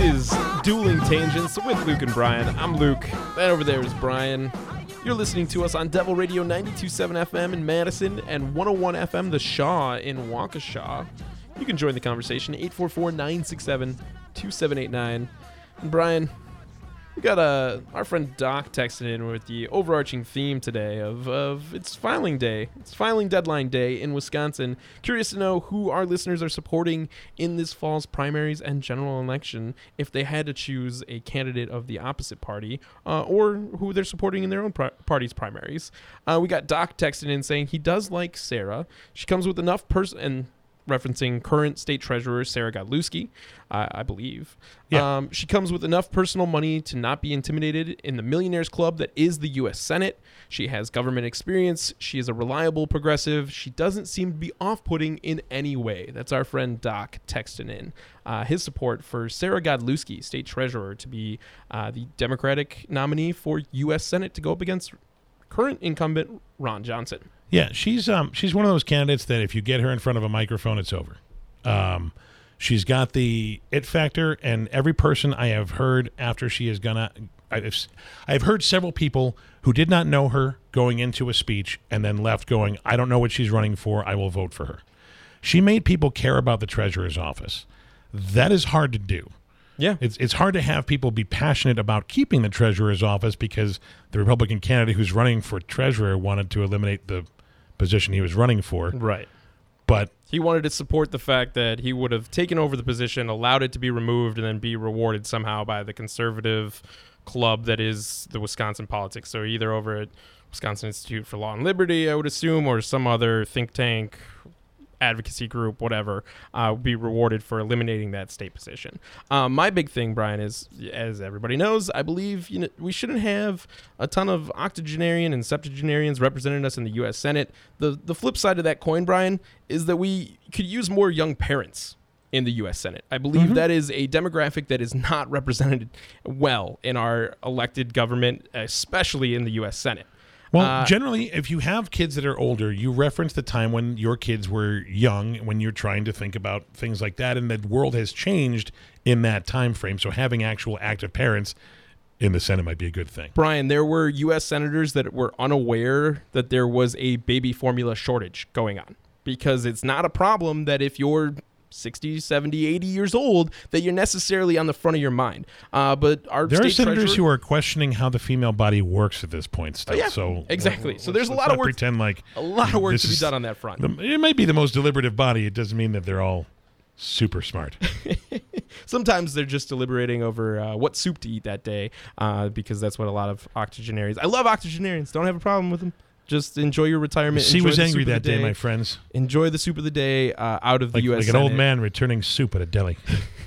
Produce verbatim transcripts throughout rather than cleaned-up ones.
is Dueling Tangents with Luke and Brian. I'm Luke. That over there is Brian. You're listening to us on Devil Radio ninety-two point seven F M in Madison and one oh one F M The Shaw in Waukesha. You can join the conversation, eight four four, nine six seven, two seven eight nine. And Brian, we got uh, our friend Doc texting in with the overarching theme today of, of it's filing day. It's filing deadline day in Wisconsin. Curious to know who our listeners are supporting in this fall's primaries and general election if they had to choose a candidate of the opposite party uh, or who they're supporting in their own pri- party's primaries. Uh, we got Doc texting in saying he does like Sarah. She comes with enough person and referencing current state treasurer Sarah Godlewski, uh, I believe. Yeah. Um, she comes with enough personal money to not be intimidated in the millionaires club that is the U S Senate. She has government experience. She is a reliable progressive. She doesn't seem to be off-putting in any way. That's our friend Doc texting in uh, his support for Sarah Godlewski, state treasurer, to be uh, the Democratic nominee for U S Senate to go up against current incumbent Ron Johnson. Yeah, she's um she's one of those candidates that if you get her in front of a microphone, it's over. Um, she's got the it factor, and every person I have heard after she is gonna, I've I've heard several people who did not know her going into a speech and then left going, I don't know what she's running for, I will vote for her. She made people care about the treasurer's office. That is hard to do. Yeah. It's it's hard to have people be passionate about keeping the treasurer's office because the Republican candidate who's running for treasurer wanted to eliminate the position he was running for. Right. But he wanted to support the fact that he would have taken over the position, allowed it to be removed, and then be rewarded somehow by the conservative club that is the Wisconsin politics. So either over at Wisconsin Institute for Law and Liberty, I would assume, or some other think tank, advocacy group, whatever, uh, would be rewarded for eliminating that state position. Um, my big thing, Brian, is, as everybody knows, I believe you know we shouldn't have a ton of octogenarian and septuagenarians representing us in the U S Senate. The the flip side of that coin, Brian, is that we could use more young parents in the U S Senate. I believe Mm-hmm. that is a demographic that is not represented well in our elected government, especially in the U S Senate. Well, Uh, generally, if you have kids that are older, you reference the time when your kids were young, when you're trying to think about things like that, and the world has changed in that time frame. So having actual active parents in the Senate might be a good thing. Brian, there were U S senators that were unaware that there was a baby formula shortage going on, because it's not a problem that if you're sixty, seventy, eighty years old that you're necessarily on the front of your mind. Uh, but our There are state senators treasurer, who are questioning how the female body works at this point still. Oh, yeah, so exactly. let's- So there's a let's lot of not work- Pretend like a lot of work this to be is done on that front. the- it might be the most deliberative body. It doesn't mean that they're all super smart. Sometimes they're just deliberating over uh, what soup to eat that day, uh, because that's what a lot of octogenarians. I love octogenarians. Don't have a problem with them. Just enjoy your retirement. She enjoy was the angry soup of that the day, my friends. Enjoy the soup of the day uh, out of the Like, U S like an Senate. old man returning soup at a deli.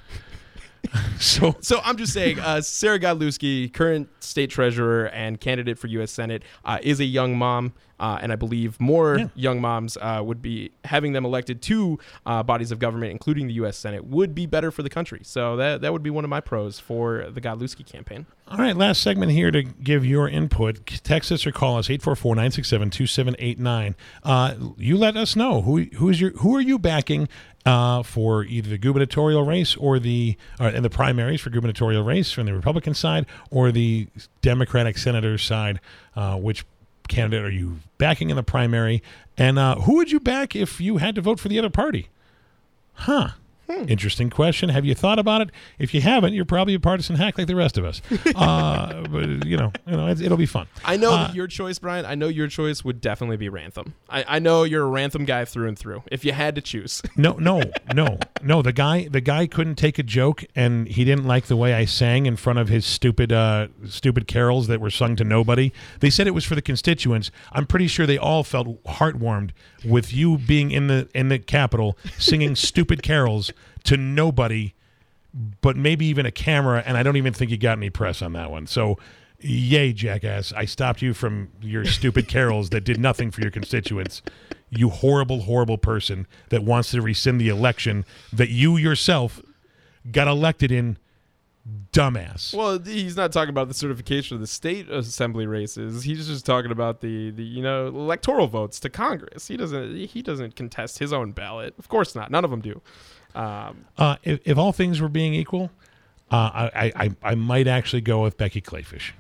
so So I'm just saying, uh, Sarah Godlewski, current state treasurer and candidate for U S Senate, uh, is a young mom, uh, and I believe more Yeah. young moms uh, would be having them elected to uh, bodies of government, including the U S Senate, would be better for the country. So that that would be one of my pros for the Godlewski campaign. All right, last segment here to give your input. Text us or call us eight four four, nine six seven, two seven eight nine. Uh, you let us know who who's your who are you backing uh, for either the gubernatorial race or the uh, in the primaries for gubernatorial race from the Republican side or the Democratic senator side. Uh, which candidate are you backing in the primary, and uh, who would you back if you had to vote for the other party? Huh. Hmm. Interesting question. Have you thought about it? If you haven't, you're probably a partisan hack like the rest of us. uh, but you know, you know, it's, it'll be fun. I know Uh, that your choice, Brian. I know your choice would definitely be Rantham. I, I know you're a Rantham guy through and through. If you had to choose, No, no, no, no. The guy, the guy couldn't take a joke, and he didn't like the way I sang in front of his stupid, uh, stupid carols that were sung to nobody. They said it was for the constituents. I'm pretty sure they all felt heartwarmed with you being in the in the Capitol singing stupid carols to nobody, but maybe even a camera. And I don't even think you got any press on that one. So, yay, jackass! I stopped you from your stupid carols that did nothing for your constituents. You horrible, horrible person that wants to rescind the election that you yourself got elected in, dumbass. well, he's not talking about the certification of the state assembly races. He's just talking about the, the you know electoral votes to Congress. He doesn't he doesn't contest his own ballot. Of course not. None of them do. Um, Uh, if, if all things were being equal, Uh, I, I I might actually go with Becky Clayfish.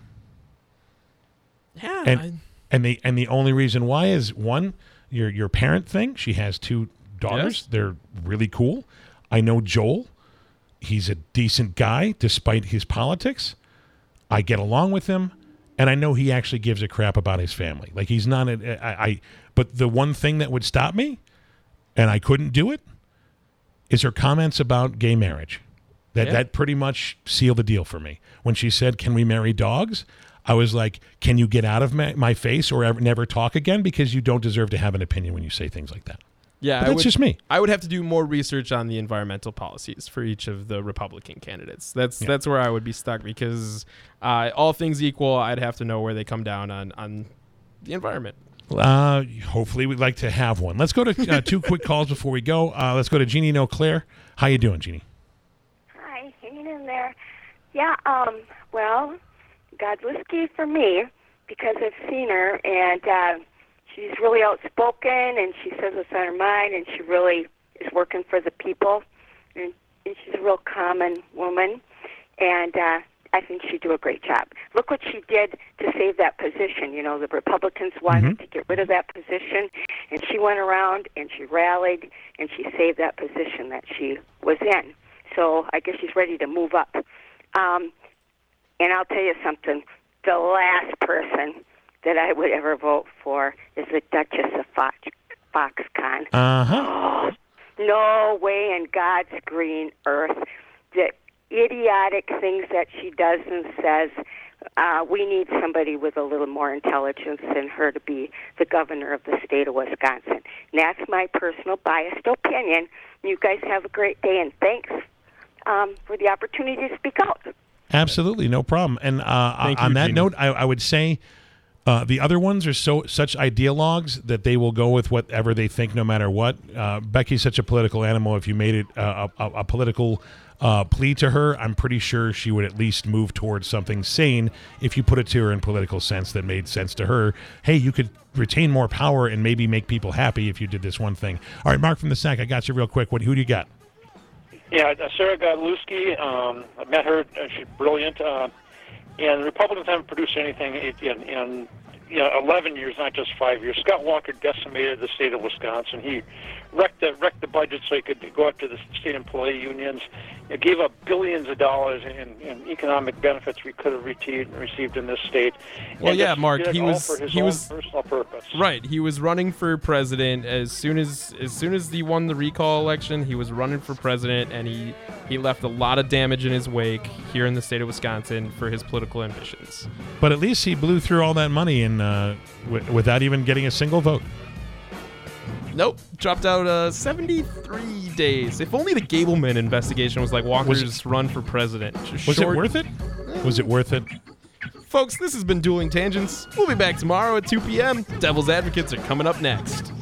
Yeah. And I, and the and the only reason why is one, your your parent thing. She has two daughters. Yes. They're really cool. I know Joel. He's a decent guy despite his politics. I get along with him, and I know he actually gives a crap about his family. Like he's not a, I, I but the one thing that would stop me, and I couldn't do it, is her comments about gay marriage. That Yeah. that pretty much sealed the deal for me. When she said, "Can we marry dogs?" I was like, "Can you get out of my, my face or ever, never talk again? Because you don't deserve to have an opinion when you say things like that." yeah, But I that's would, just me. I would have to do more research on the environmental policies for each of the Republican candidates. That's Yeah. that's where I would be stuck because uh, all things equal, I'd have to know where they come down on, on the environment. Uh, hopefully, we'd like to have one. Let's go to uh, two quick calls before we go. Uh, let's go to Jeannie in Eau Claire. How you doing, Jeannie? Hi, hanging in there. Yeah, um, well, Godlewski for me, because I've seen her, and uh, she's really outspoken, and she says what's on her mind, and she really is working for the people, and, and she's a real common woman, and uh, I think she'd do a great job. Look what she did to save that position. You know, the Republicans wanted Mm-hmm. to get rid of that position, and she went around, and she rallied, and she saved that position that she was in. So I guess she's ready to move up. Um, and I'll tell you something. The last person that I would ever vote for is the Duchess of Fox, Foxconn. Uh-huh. Oh, no way in God's green earth. The idiotic things that she does and says, uh, we need somebody with a little more intelligence than her to be the governor of the state of Wisconsin. And that's my personal biased opinion. You guys have a great day, and thanks um, for the opportunity to speak out. Absolutely, no problem. And uh, Thank on you, that Jeannie. note, I, I would say uh, the other ones are so such ideologues that they will go with whatever they think, no matter what. Uh, Becky's such a political animal. If you made it uh, a, a political uh, plea to her, I'm pretty sure she would at least move towards something sane if you put it to her in political sense that made sense to her. Hey, you could retain more power and maybe make people happy if you did this one thing. All right, Mark from the Sack, I got you real quick. What, who do you got? Yeah, uh, Sarah Godlewski, um, I met her. Uh, she's brilliant. Uh, and the Republicans haven't produced anything in, in you know, eleven years, not just five years. Scott Walker decimated the state of Wisconsin. He wrecked the, wrecked the budget so he could go up to the state employee unions. It gave up billions of dollars in, in economic benefits we could have received, received in this state. Well, And yeah, just Mark, did it he all was- for his he own was- personal purpose. Right, he was running for president as soon as as soon as he won the recall election. He was running for president, and he he left a lot of damage in his wake here in the state of Wisconsin for his political ambitions. But at least he blew through all that money and uh, w- without even getting a single vote. Nope, dropped out uh, seventy-three days. If only the Gableman investigation was like Walker's Was run for president. Just Was short- it worth it? Was it worth it? Folks, this has been Dueling Tangents. We'll be back tomorrow at two p.m. Devil's Advocates are coming up next.